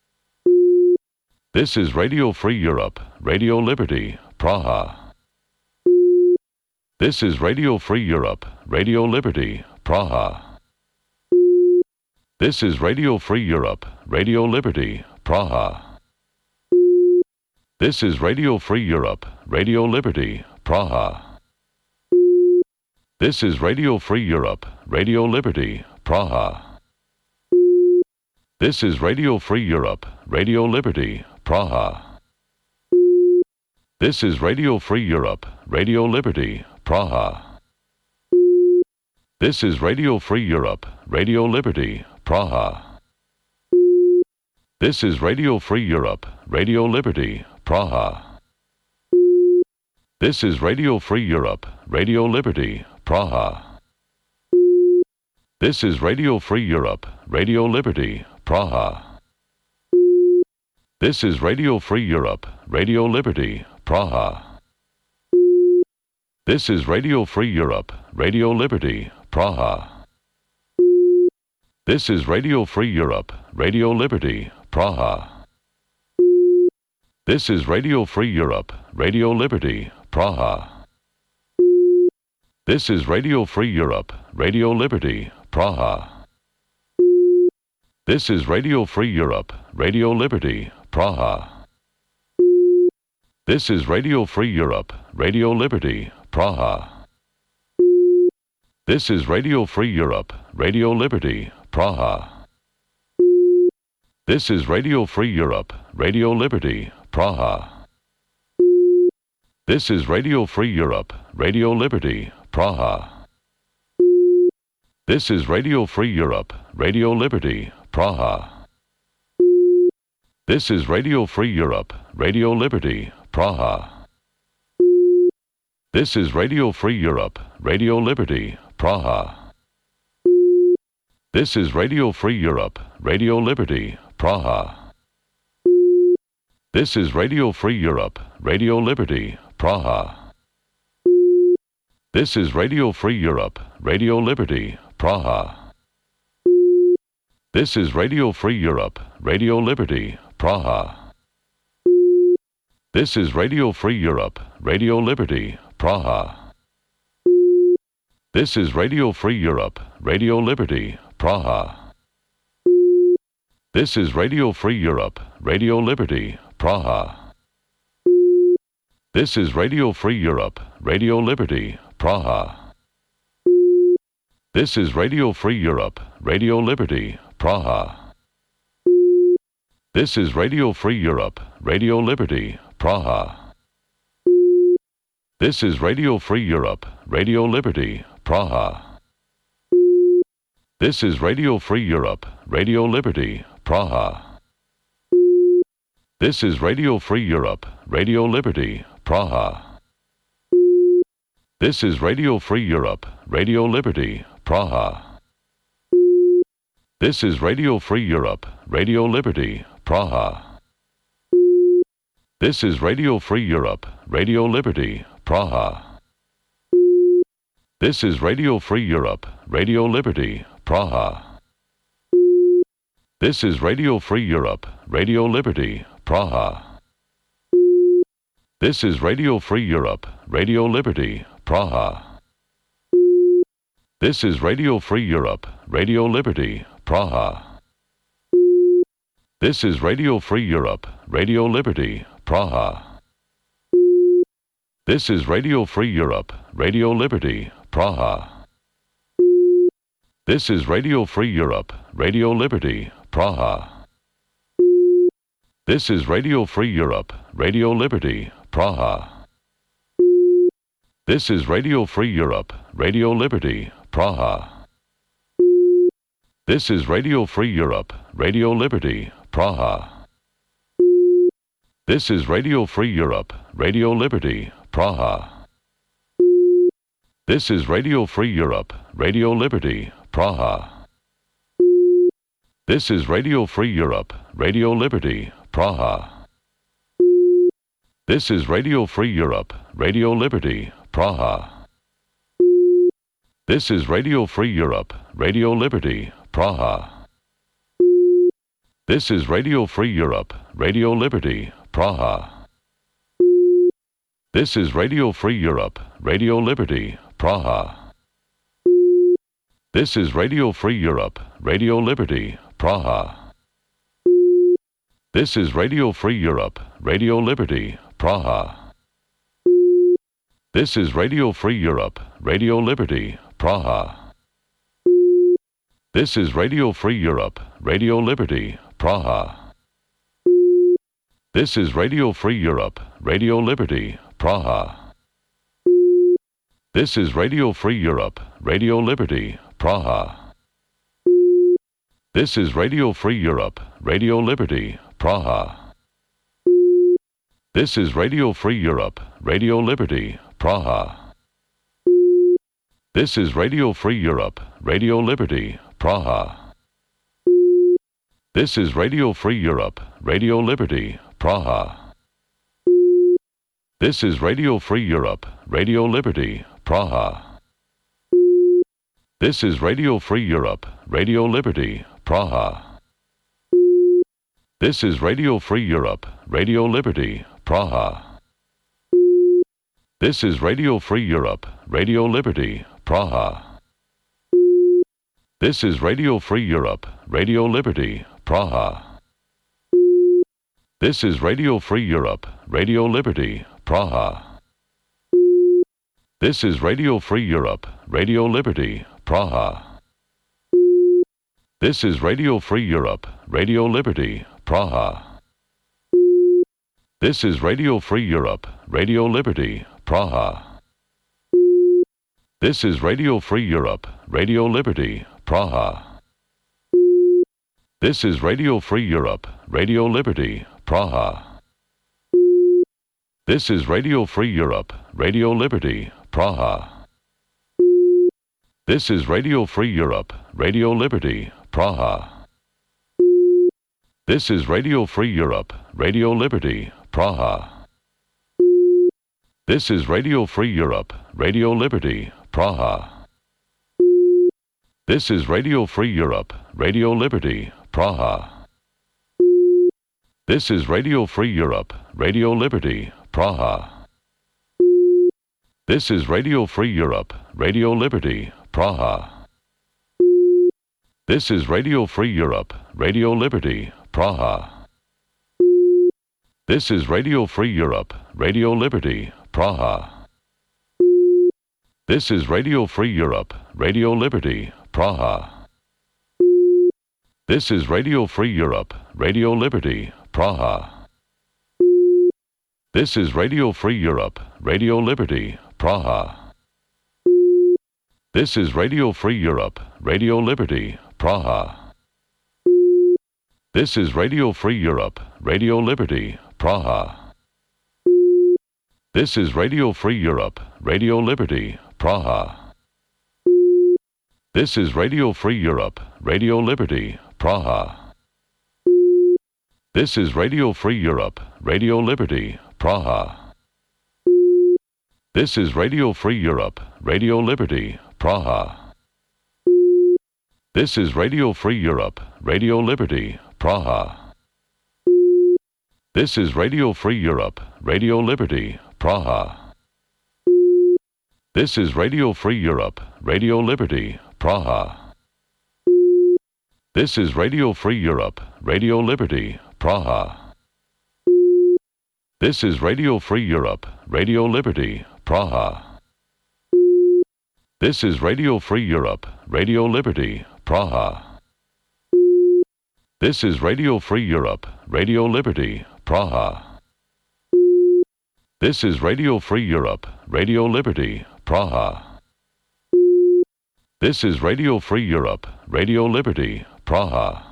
This is Radio Free Europe, Radio Liberty, Praha. This is Radio Free Europe, Radio Liberty, Praha. This is Radio Free Europe, Radio Liberty, Praha. This is Radio Free Europe, Radio Liberty, Praha. This is Radio Free Europe, Radio Liberty, Praha. This is Radio Free Europe, Radio Liberty, Praha. This is Radio Free Europe, Radio Liberty, Praha. This is Radio Free Europe, Radio Liberty, Praha. This is Radio Free Europe, Radio Liberty, Praha. This is Radio Free Europe, Radio Liberty, Praha. This is Radio Free Europe, Radio Liberty, Praha. This is Radio Free Europe, Radio Liberty, Praha. This is Radio Free Europe, Radio Liberty, Praha. This is Radio Free Europe, Radio Liberty, Praha. This is Radio Free Europe, Radio Liberty, Praha. This is Radio Free Europe, Radio Liberty, Praha. This is Radio Free Europe, Radio Liberty, Praha. This is Radio Free Europe, Radio Liberty, Praha. This is Radio Free Europe, Radio Liberty, Praha. This is Radio Free Europe, Radio Liberty, Praha. This is Radio Free Europe, Radio Liberty, Praha. This is Radio Free Europe, Radio Liberty, Praha. This is Radio Free Europe, Radio Liberty, Praha. This is Radio Free Europe, Radio Liberty, Praha. This is Radio Free Europe, Radio Liberty, Praha. This is Radio Free Europe, Radio Liberty, Praha. This is Radio Free Europe, Radio Liberty, Praha. This is Radio Free Europe, Radio Liberty, Praha. This is Radio Free Europe, Radio Liberty, Praha. This is Radio Free Europe, Radio Liberty, Praha. This is Radio Free Europe, Radio Liberty, Praha. This is Radio Free Europe, Radio Liberty, Praha. This is Radio Free Europe, Radio Liberty, Praha. This is Radio Free Europe, Radio Liberty, Praha. This is Radio Free Europe, Radio Liberty, Praha. This is Radio Free Europe, Radio Liberty, Praha. This is Radio Free Europe, Radio Liberty, Praha. This is Radio Free Europe, Radio Liberty, Praha. This is Radio Free Europe, Radio Liberty, Praha. This is Radio Free Europe, Radio Liberty, Praha. This is Radio Free Europe, Radio Liberty, Praha. This is Radio Free Europe, Radio Liberty, Praha. This is Radio Free Europe, Radio Liberty, Praha. This is Radio Free Europe, Radio Liberty, Praha. This is Radio Free Europe, Radio Liberty, Praha. This is Radio Free Europe, Radio Liberty, Praha. This is Radio Free Europe, Radio Liberty, Praha. This is Radio Free Europe, Radio Liberty, Praha. This is Radio Free Europe, Radio Liberty, Praha. This is Radio Free Europe, Radio Liberty, Praha. This is Radio Free Europe, Radio Liberty, Praha. This is Radio Free Europe, Radio Liberty, Praha. This is Radio Free Europe, Radio Liberty, Praha. This is Radio Free Europe, Radio Liberty, Praha. This is Radio Free Europe, Radio Liberty, Praha. This is Radio Free Europe, Radio Liberty, Praha. This is Radio Free Europe, Radio Liberty, Praha. This is Radio Free Europe, Radio Liberty, Praha. This is Radio Free Europe, Radio Liberty, Praha. This is Radio Free Europe, Radio Liberty, Praha. This is Radio Free Europe, Radio Liberty, Praha. This is Radio Free Europe, Radio Liberty, Praha. This is Radio Free Europe, Radio Liberty, Praha. This is Radio Free Europe, Radio Liberty, Praha. This is Radio Free Europe, Radio Liberty, Praha. This is Radio Free Europe, Radio Liberty, Praha. This is Radio Free Europe, Radio Liberty, Praha. This is Radio Free Europe, Radio Liberty, Praha. This is Radio Free Europe, Radio Liberty, Praha. This is Radio Free Europe, Radio Liberty, Praha. This is Radio Free Europe, Radio Liberty, Praha. This is Radio Free Europe, Radio Liberty, Praha. This is Radio Free Europe, Radio Liberty, Praha. This is Radio Free Europe, Radio Liberty, Praha. This is Radio Free Europe, Radio Liberty, Praha. This is Radio Free Europe, Radio Liberty, Praha. This is Radio Free Europe, Radio Liberty, Praha. This is Radio Free Europe, Radio Liberty, Praha. This is Radio Free Europe, Radio Liberty, Praha. This is Radio Free Europe, Radio Liberty, Praha. This is Radio Free Europe, Radio Liberty, Praha. This is Radio Free Europe, Radio Liberty, Praha. This is Radio Free Europe, Radio Liberty, Praha. This is Radio Free Europe, Radio Liberty, Praha. This is Radio Free Europe, Radio Liberty, Praha. This is Radio Free Europe, Radio Liberty, Praha. This is Radio Free Europe, Radio Liberty, Praha. This is Radio Free Europe, Radio Liberty, Praha. This is Radio Free Europe, Radio Liberty, Praha. This is Radio Free Europe, Radio Liberty, Praha. This is Radio Free Europe, Radio Liberty, Praha. This is Radio Free Europe, Radio Liberty, Praha. This is Radio Free Europe, Radio Liberty, Praha. This is Radio Free Europe, Radio Liberty, Praha. This is Radio Free Europe, Radio Liberty, Praha. This is Radio Free Europe, Radio Liberty, Praha. This is Radio Free Europe, Radio Liberty, Praha. This is Radio Free Europe, Radio Liberty, Praha. This is Radio Free Europe, Radio Liberty, Praha. This is Radio Free Europe, Radio Liberty, Praha. This is Radio Free Europe, Radio Liberty, Praha. This is Radio Free Europe, Radio Liberty, Praha. This is Radio Free Europe, Radio Liberty, Praha. This is Radio Free Europe, Radio Liberty, Praha. This is Radio Free Europe, Radio Liberty, Praha.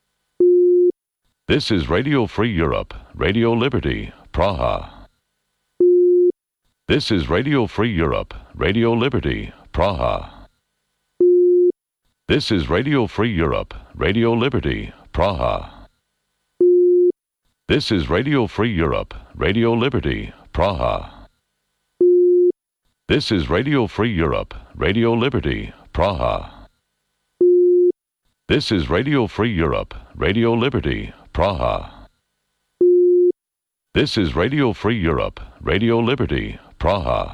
This is Radio Free Europe, Radio Liberty, Praha. This is Radio Free Europe, Radio Liberty, Praha. This is Radio Free Europe, Radio Liberty, Praha. This is Radio Free Europe, Radio Liberty, Praha. This is Radio Free Europe, Radio Liberty, Praha. This is Radio Free Europe, Radio Liberty, Praha. This is Radio Free Europe, Radio Liberty, Praha.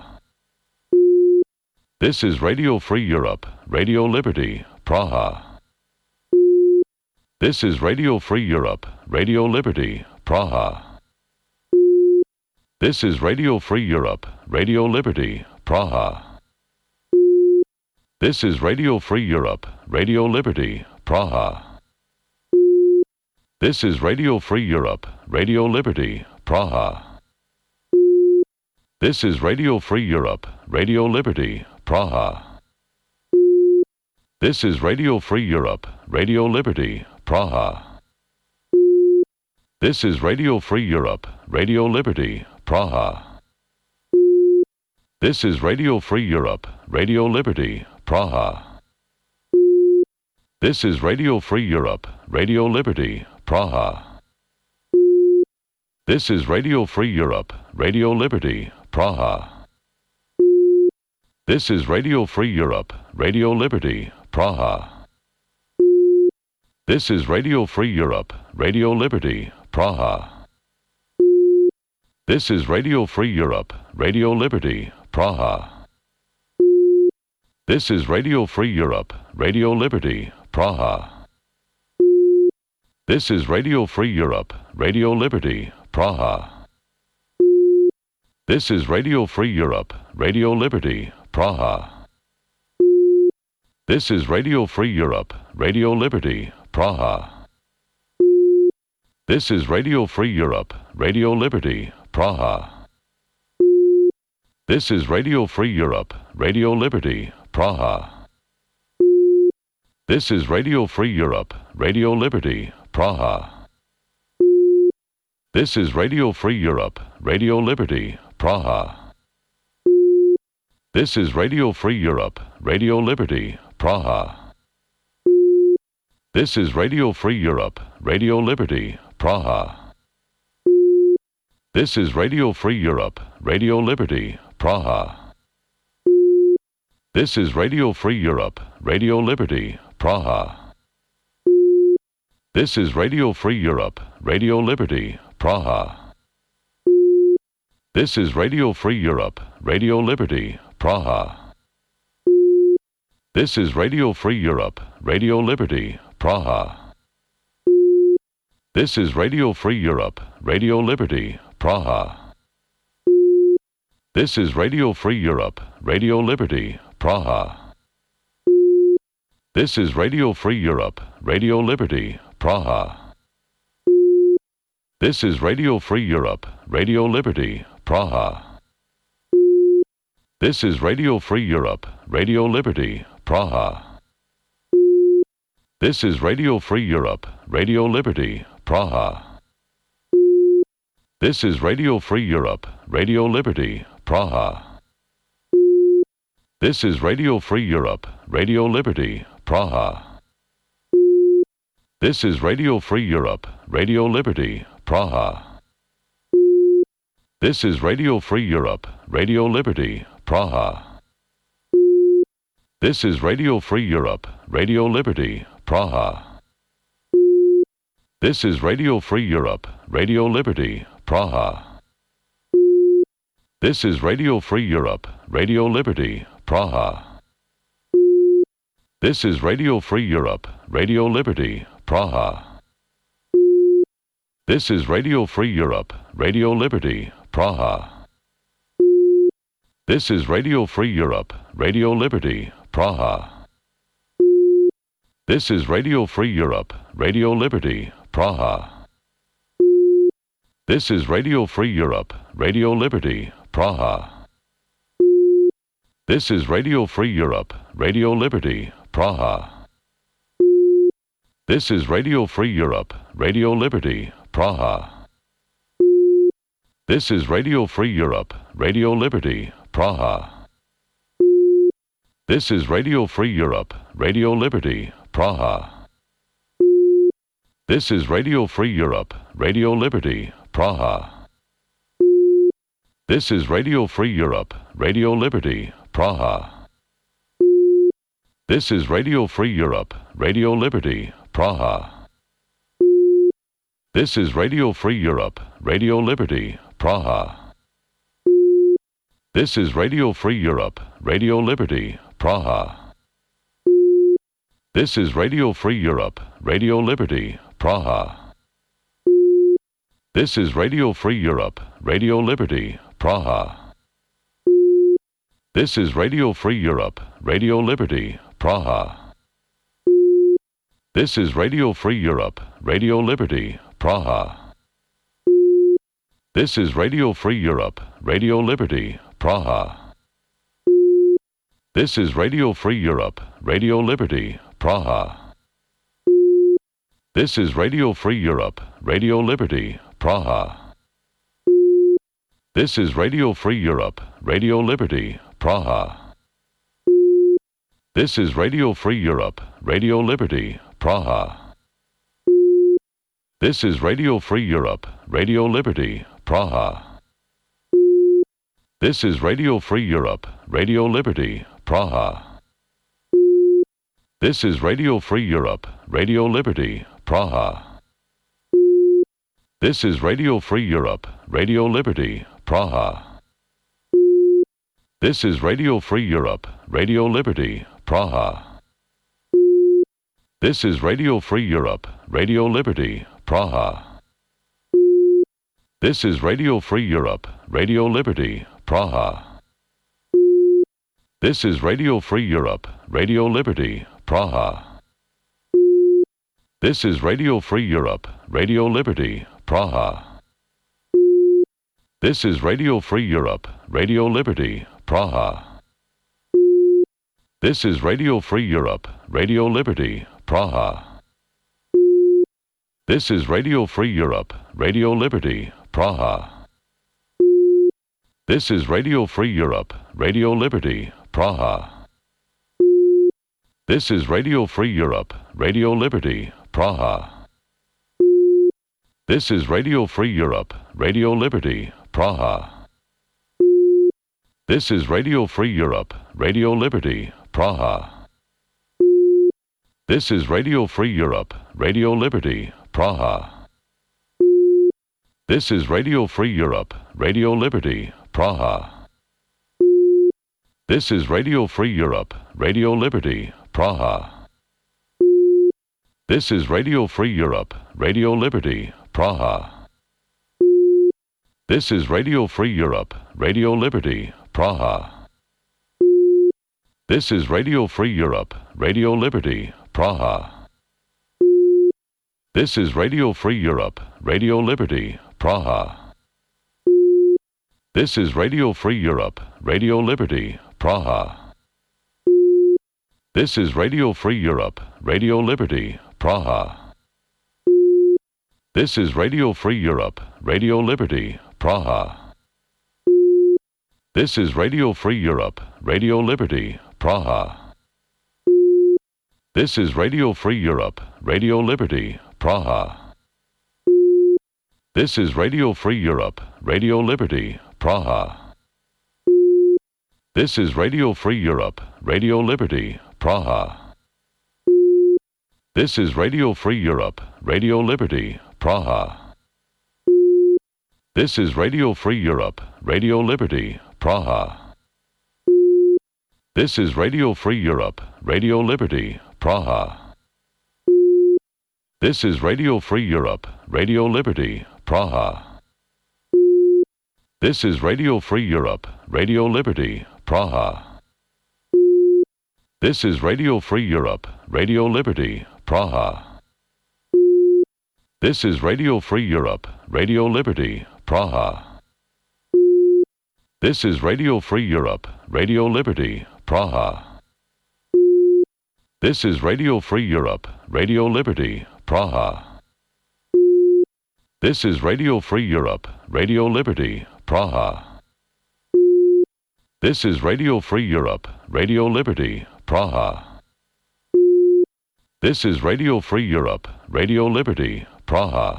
This is Radio Free Europe, Radio Liberty, Praha. This is Radio Free Europe, Radio Liberty, Praha. This is Radio Free Europe, Radio Liberty, Praha. This is Radio Free Europe, Radio Liberty, Praha. This is Radio Free Europe, Radio Liberty, Praha. This is Radio Free Europe, Radio Liberty, Praha. This is Radio Free Europe, Radio Liberty, Praha. This is Radio Free Europe, Radio Liberty, Praha. This is Radio Free Europe, Radio Liberty, Praha. This is Radio Free Europe, Radio Liberty, Praha. This is Radio Free Europe, Radio Liberty, Praha. This is Radio Free Europe, Radio Liberty, Praha. This is Radio Free Europe, Radio Liberty, Praha. This is Radio Free Europe, Radio Liberty, Praha. This is Radio Free Europe, Radio Liberty, Praha. This is Radio Free Europe, Radio Liberty, Praha. This is Radio Free Europe, Radio Liberty, Praha. This is Radio Free Europe, Radio Liberty, Praha. This is Radio Free Europe, Radio Liberty, Praha. This is Radio Free Europe, Radio Liberty, Praha. This is Radio Free Europe, Radio Liberty, Praha. This is Radio Free Europe, Radio Liberty, Praha. This is Radio Free Europe, Radio Liberty, Praha. This is Radio Free Europe, Radio Liberty, Praha. This is Radio Free Europe, Radio Liberty, Praha. This is Radio Free Europe, Radio Liberty, Praha. This is Radio Free Europe, Radio Liberty, Praha. This is Radio Free Europe, Radio Liberty, Praha. This is Radio Free Europe, Radio Liberty, Praha. This is Radio Free Europe, Radio Liberty, Praha. This is Radio Free Europe, Radio Liberty, Praha. This is Radio Free Europe, Radio Liberty, Praha. This is Radio Free Europe, Radio Liberty, Praha. This is Radio Free Europe, Radio Liberty, Praha. This is Radio Free Europe, Radio Liberty, Praha. This is Radio Free Europe, Radio Liberty, Praha. This is Radio Free Europe, Radio Liberty, Praha. This is Radio Free Europe, Radio Liberty, Praha. This is Radio Free Europe, Radio Liberty, Praha. This is Radio Free Europe, Radio Liberty, Praha. This is Radio Free Europe, Radio Liberty, Praha. This is Radio Free Europe, Radio Liberty, Praha. This is Radio Free Europe, Radio Liberty, Praha. This is Radio Free Europe, Radio Liberty, Praha. This is Radio Free Europe, Radio Liberty, Praha. This is Radio Free Europe, Radio Liberty, Praha. This is Radio Free Europe, Radio Liberty, Praha. This is Radio Free Europe, Radio Liberty, Praha. This is Radio Free Europe, Radio Liberty, Praha. This is Radio Free Europe, Radio Liberty, Praha. This is Radio Free Europe, Radio Liberty, Praha. This is Radio Free Europe, Radio Liberty, Praha. This is Radio Free Europe, Radio Liberty, Praha. This is Radio Free Europe, Radio Liberty, Praha. This is Radio Free Europe, Radio Liberty, Praha. This is Radio Free Europe, Radio Liberty, Praha. This is Radio Free Europe, Radio Liberty, Praha. This is Radio Free Europe, Radio Liberty, Praha. This is Radio Free Europe, Radio Liberty, Praha. This is Radio Free Europe, Radio Liberty, Praha. This is Radio Free Europe, Radio Liberty, Praha. This is Radio Free Europe, Radio Liberty, Praha. This is Radio Free Europe, Radio Liberty, Praha. This is Radio Free Europe, Radio Liberty, Praha. This is Radio Free Europe, Radio Liberty, Praha. This is Radio Free Europe, Radio Liberty, Praha. This is Radio Free Europe, Radio Liberty, Praha. This is Radio Free Europe, Radio Liberty, Praha. This is Radio Free Europe, Radio Liberty, Praha. This is Radio Free Europe, Radio Liberty, Praha. This is Radio Free Europe, Radio Liberty, Praha. This is Radio Free Europe, Radio Liberty, Praha. This is Radio Free Europe, Radio Liberty, Praha. This is Radio Free Europe, Radio Liberty, Praha. This is Radio Free Europe, Radio Liberty, Praha. This is Radio Free Europe, Radio Liberty, Praha. This is Radio Free Europe, Radio Liberty, Praha. This is Radio Free Europe, Radio Liberty, Praha. This is Radio Free Europe, Radio Liberty, Praha. This is Radio Free Europe, Radio Liberty, Praha. This is Radio Free Europe, Radio Liberty, Praha. This is Radio Free Europe, Radio Liberty, Praha. This is Radio Free Europe, Radio Liberty, Praha. This is Radio Free Europe, Radio Liberty, Praha. This is Radio Free Europe, Radio Liberty, Praha. This is Radio Free Europe, Radio Liberty, Praha. This is Radio Free Europe, Radio Liberty, Praha. This is Radio Free Europe, Radio Liberty, Praha. This is Radio Free Europe, Radio Liberty, Praha. This is Radio Free Europe, Radio Liberty, Praha. This is Radio Free Europe, Radio Liberty, Praha. This is Radio Free Europe, Radio Liberty, Praha. This is Radio Free Europe, Radio Liberty, Praha. This is Radio Free Europe, Radio Liberty, Praha. This is Radio Free Europe, Radio Liberty, Praha. This is Radio Free Europe, Radio Liberty, Praha. This is Radio Free Europe, Radio Liberty, Praha. This is Radio Free Europe, Radio Liberty, Praha. This is Radio Free Europe, Radio Liberty, Praha. This is Radio Free Europe, Radio Liberty, Praha. This is Radio Free Europe, Radio Liberty, Praha. This is Radio Free Europe, Radio Liberty, Praha. This is Radio Free Europe, Radio Liberty, Praha. This is Radio Free Europe, Radio Liberty, Praha. This is Radio Free Europe, Radio Liberty, Praha. This is Radio Free Europe, Radio Liberty, Praha. This is Radio Free Europe, Radio Liberty, Praha.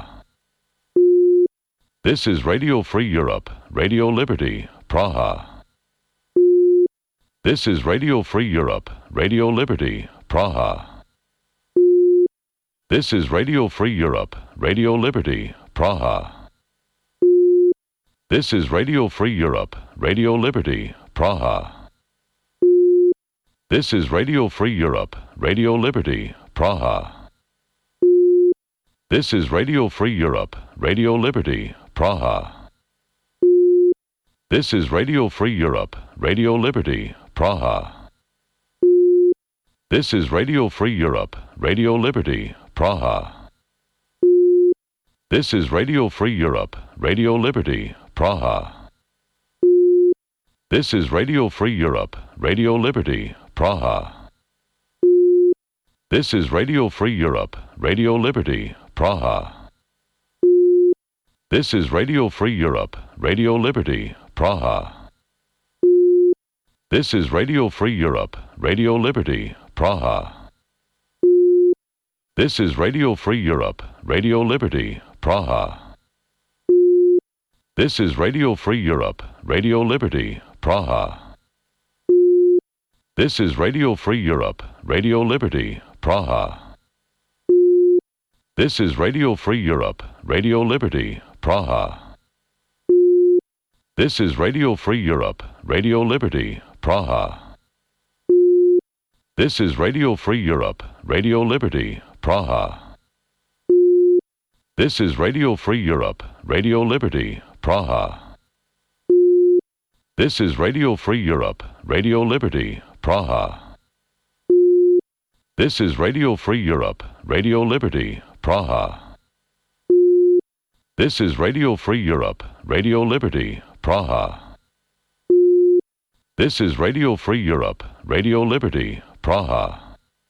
This is Radio Free Europe, Radio Liberty, Praha. This is Radio Free Europe, Radio Liberty, Praha. This is Radio Free Europe, Radio Liberty, Praha. This is Radio Free Europe, Radio Liberty, Praha. This is Radio Free Europe, Radio Liberty, Praha. This is Radio Free Europe, Radio Liberty, Praha. This is Radio Free Europe, Radio Liberty, Praha. This is Radio Free Europe, Radio Liberty, Praha. This is Radio Free Europe, Radio Liberty, Praha. This is Radio Free Europe, Radio Liberty, Praha. This is Radio Free Europe, Radio Liberty, Praha. This is Radio Free Europe, Radio Liberty, Praha. This is Radio Free Europe, Radio Liberty, Praha. This is Radio Free Europe, Radio Liberty, Praha. This is Radio Free Europe, Radio Liberty, Praha. This is Radio Free Europe, Radio Liberty, Praha. This is Radio Free Europe, Radio Liberty, Praha. This is Radio Free Europe, Radio Liberty, Praha. This is Radio Free Europe, Radio Liberty, Praha. This is Radio Free Europe, Radio Liberty, Praha. This is Radio Free Europe, Radio Liberty, Praha. This is Radio Free Europe, Radio Liberty, Praha. This is Radio Free Europe, Radio Liberty, Praha. This is Radio Free Europe, Radio Liberty, Praha.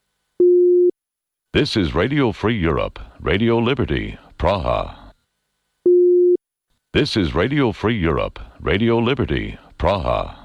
This is Radio Free Europe, Radio Liberty, Praha. This is Radio Free Europe, Radio Liberty, Praha.